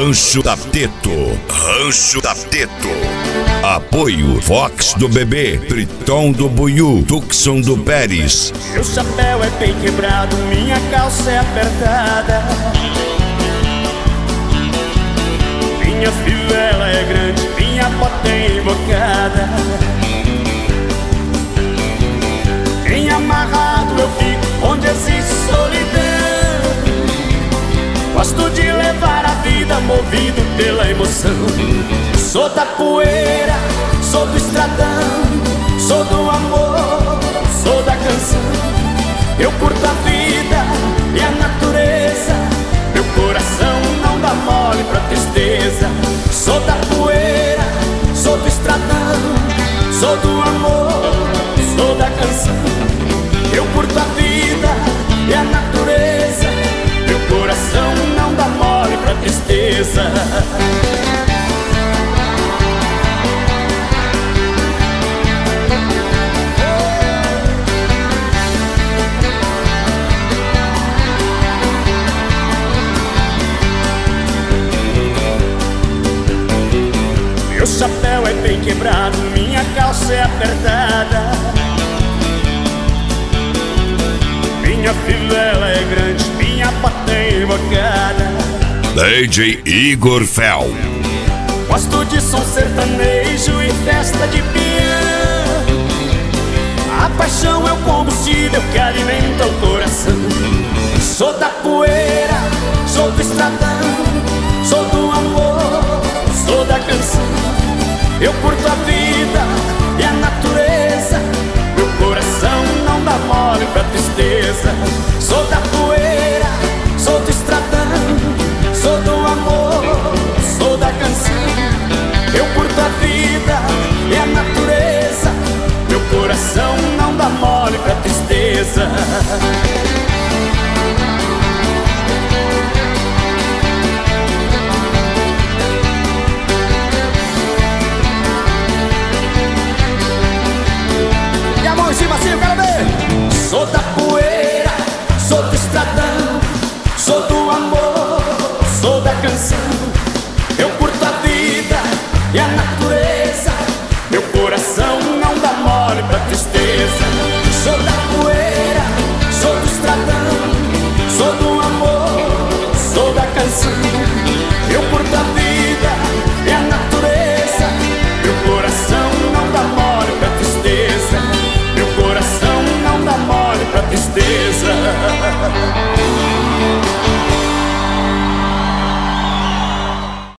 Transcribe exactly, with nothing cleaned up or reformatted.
Rancho Tapeto. Rancho Tapeto. Apoio Fox do Bebê, Triton do Buiú, Tucson do Pérez. Meu chapéu é bem quebrado, minha calça é apertada. Minha fivela é grande, minha bota é invocada. Bem amarrado eu fico onde existe solidão. Gosto de levar a vida movido pela emoção. Sou da poeira, sou do estradão, sou do amor, sou da canção. Eu curto a vida e a natureza, meu coração não dá mole pra tristeza. Sou da poeira, sou do estradão, sou do amor, sou da canção. Eu curto a vida e a natureza, meu coração não dá mole pra tristeza. Meu chapéu é bem quebrado, minha calça é apertada. Minha fivela é grande, minha bota é invocada. D J Igor Fel. Gosto de som sertanejo e festa de peão. A paixão é o combustível que alimenta o coração. Sou da poeira, sou do estradão, sou do amor, sou da canção. Eu curto a vida e a natureza, meu coração não dá mole pra tristeza. Sou da poeira, sou do estradão, sou do amor, sou da canção. Eu curto a vida e a natureza, meu coração não dá mole pra tristeza. Sou da poeira, sou do estradão, sou do amor, sou da canção. Eu curto a vida e a natureza, meu coração não dá mole pra tristeza. Sou da poeira, sou do estradão, sou do amor, sou da canção. Eu curto a vida e a natureza, meu coração não dá mole pra tristeza. Meu coração não dá mole pra tristeza.